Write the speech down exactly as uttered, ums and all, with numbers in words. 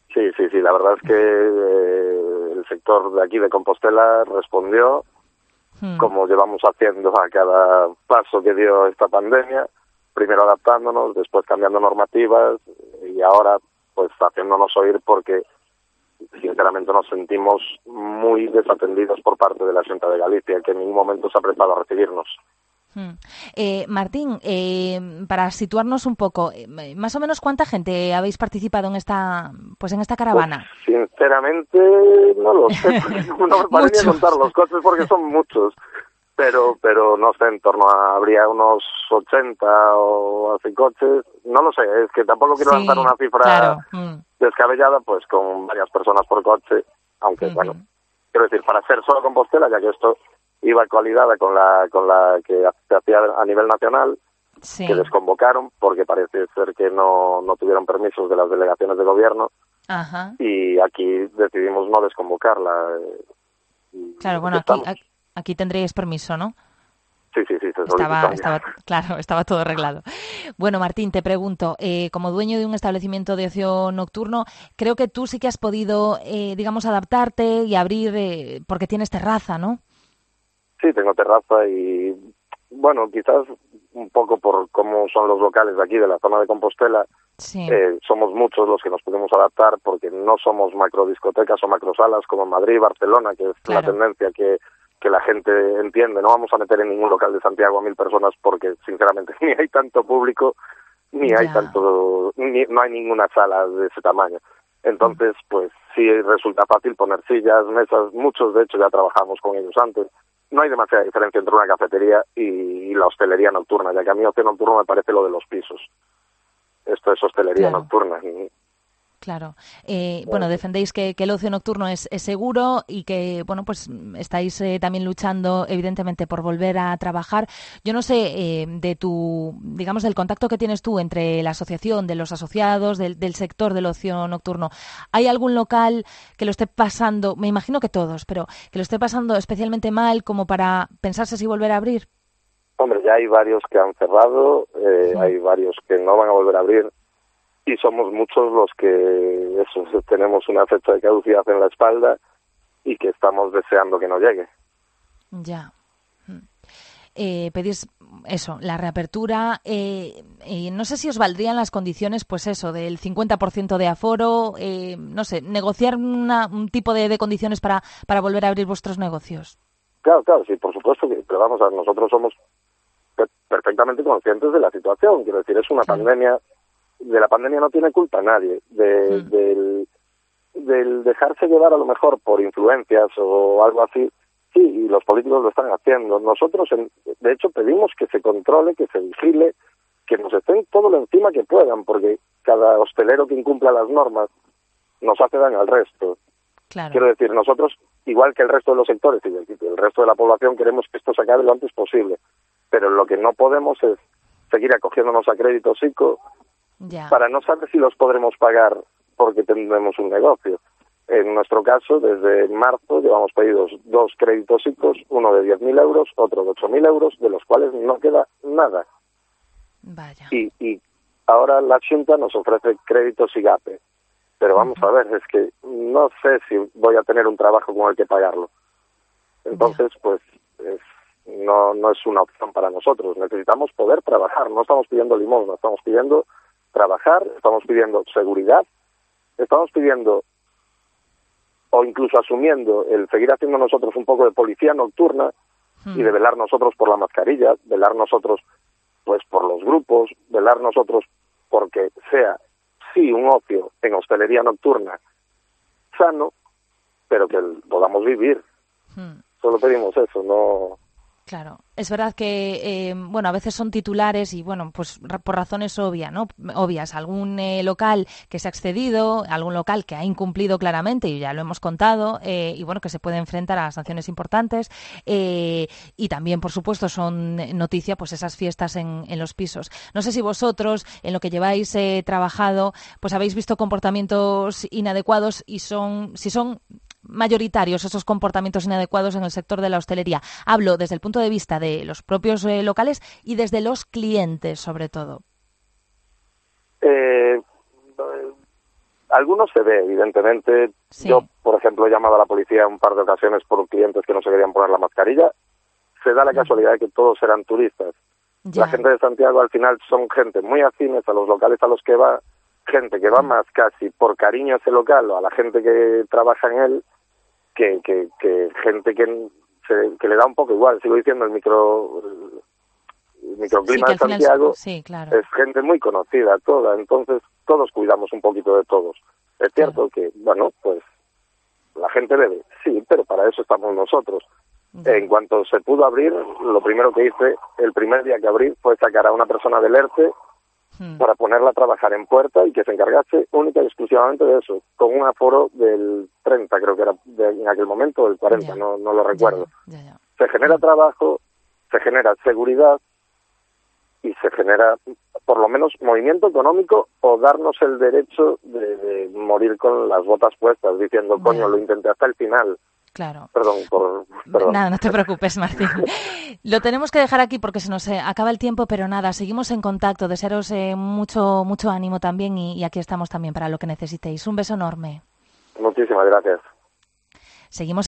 Sí, sí, sí, la verdad es que eh, el sector de aquí de Compostela respondió, hmm. como llevamos haciendo a cada paso que dio esta pandemia, primero adaptándonos, después cambiando normativas y ahora pues haciéndonos oír porque sinceramente nos sentimos muy desatendidos por parte de la Xunta de Galicia, que en ningún momento se ha prestado a recibirnos. Hmm. Eh, Martín, eh, para situarnos un poco, eh, más o menos cuánta gente habéis participado en esta, pues en esta caravana. Pues, sinceramente no lo sé, no me parece ni a contar los coches porque son muchos, pero pero no sé, en torno a habría unos ochenta o así coches, no lo sé, es que tampoco quiero sí, lanzar una cifra claro. hmm. descabellada, pues con varias personas por coche, aunque uh-huh. bueno, quiero decir, para ser solo Compostela, ya que esto iba coalidada con la con la que se hacía a nivel nacional, sí. que desconvocaron porque parece ser que no, no tuvieron permisos de las delegaciones de gobierno. Ajá. Y aquí decidimos no desconvocarla. Claro, bueno, aquí, aquí tendréis permiso, ¿no? Sí, sí, sí. Se estaba, estaba, claro, estaba todo arreglado. Bueno, Martín, te pregunto, eh, como dueño de un establecimiento de ocio nocturno, creo que tú sí que has podido, eh, digamos, adaptarte y abrir, eh, porque tienes terraza, ¿no? Sí, tengo terraza y, bueno, quizás un poco por cómo son los locales de aquí, de la zona de Compostela, sí. eh, somos muchos los que nos podemos adaptar porque no somos macrodiscotecas o macrosalas como en Madrid, Barcelona, que es claro. la tendencia que, que la gente entiende. No vamos a meter en ningún local de Santiago a mil personas porque, sinceramente, ni hay tanto público, ni ya. hay tanto, ni, no hay ninguna sala de ese tamaño. Entonces, mm. pues sí resulta fácil poner sillas, mesas, muchos de hecho ya trabajamos con ellos antes. No hay demasiada diferencia entre una cafetería y, y la hostelería nocturna, ya que a mí ocio nocturno me parece lo de los pisos. Esto es hostelería claro. nocturna. Y, Claro. Eh, bueno, bueno, defendéis que, que el ocio nocturno es, es seguro y que, bueno, pues estáis eh, también luchando, evidentemente, por volver a trabajar. Yo no sé, eh, de tu, digamos, del contacto que tienes tú entre la asociación, de los asociados, del, del sector del ocio nocturno. ¿Hay algún local que lo esté pasando, me imagino que todos, pero que lo esté pasando especialmente mal como para pensarse si volver a abrir? Hombre, ya hay varios que han cerrado, eh, sí. hay varios que no van a volver a abrir. Y somos muchos los que eso, tenemos una fecha de caducidad en la espalda y que estamos deseando que no llegue. Ya. Eh, pedís eso, la reapertura. Eh, eh, no sé si os valdrían las condiciones, pues eso, del cincuenta por ciento de aforo, eh, no sé, negociar una, un tipo de, de condiciones para, para volver a abrir vuestros negocios. Claro, claro, sí, por supuesto que, pero vamos a nosotros somos perfectamente conscientes de la situación. Quiero decir, es una claro. pandemia. De la pandemia no tiene culpa nadie, de, mm. del, del dejarse llevar a lo mejor por influencias o algo así, sí, y los políticos lo están haciendo. Nosotros, en, de hecho, pedimos que se controle, que se vigile, que nos estén todo lo encima que puedan, porque cada hostelero que incumpla las normas nos hace daño al resto. Claro. Quiero decir, nosotros, igual que el resto de los sectores y el resto de la población, queremos que esto se acabe lo antes posible, pero lo que no podemos es seguir acogiéndonos a créditos I C O, Ya. para no saber si los podremos pagar porque tendremos un negocio. En nuestro caso, desde marzo llevamos pedidos dos créditos I C O, uno de diez mil euros, otro de ocho mil euros, de los cuales no queda nada. Vaya. Y, y ahora la Xunta nos ofrece créditos IGAPE. Pero vamos uh-huh. a ver, es que no sé si voy a tener un trabajo con el que pagarlo. Entonces, ya. pues, es, no, no es una opción para nosotros. Necesitamos poder trabajar. No estamos pidiendo limosna, estamos pidiendo trabajar, estamos pidiendo seguridad, estamos pidiendo o incluso asumiendo el seguir haciendo nosotros un poco de policía nocturna hmm. y de velar nosotros por la mascarilla, velar nosotros pues por los grupos, velar nosotros porque sea sí un ocio en hostelería nocturna sano, pero que podamos vivir. Hmm. Solo pedimos eso, no... Claro, es verdad que, eh, bueno, a veces son titulares y, bueno, pues por razones obvias, ¿no? Obvias, algún eh, local que se ha excedido, algún local que ha incumplido claramente, y ya lo hemos contado, eh, y, bueno, que se puede enfrentar a sanciones importantes, eh, y también, por supuesto, son noticia, pues, esas fiestas en, en los pisos. No sé si vosotros, en lo que lleváis eh, trabajado, pues habéis visto comportamientos inadecuados y son, si son mayoritarios esos comportamientos inadecuados en el sector de la hostelería. Hablo desde el punto de vista de los propios eh, locales y desde los clientes, sobre todo. Eh, algunos se ve, evidentemente. Sí. Yo, por ejemplo, he llamado a la policía un par de ocasiones por clientes que no se querían poner la mascarilla. Se da la casualidad de que todos eran turistas. Ya. La gente de Santiago al final son gente muy afines a los locales a los que va, gente que va más casi por cariño a ese local o a la gente que trabaja en él, que, que, que gente que, se, que le da un poco igual. Sigo diciendo, el micro el microclima sí, de Santiago es, sí, claro. es gente muy conocida toda, entonces todos cuidamos un poquito de todos. Es cierto claro. que, bueno, pues la gente bebe, sí, pero para eso estamos nosotros. Ya. En cuanto se pudo abrir, lo primero que hice, el primer día que abrí, fue sacar a una persona del ERTE hmm. para ponerla a trabajar en puerta y que se encargase única y exclusivamente de eso, con un aforo del treinta, creo que era de, en aquel momento, del cuarenta, no, no lo recuerdo. Ya, ya, ya. Se genera hmm. trabajo, se genera seguridad y se genera, por lo menos, movimiento económico o darnos el derecho de, de morir con las botas puestas, diciendo, coño, ya. lo intenté hasta el final. Claro. Perdón, por, perdón. Nada, no te preocupes, Martín. Lo tenemos que dejar aquí porque se nos eh, acaba el tiempo, pero nada, seguimos en contacto. Desearos eh, mucho mucho ánimo también y, y aquí estamos también para lo que necesitéis. Un beso enorme. Muchísimas gracias. Seguimos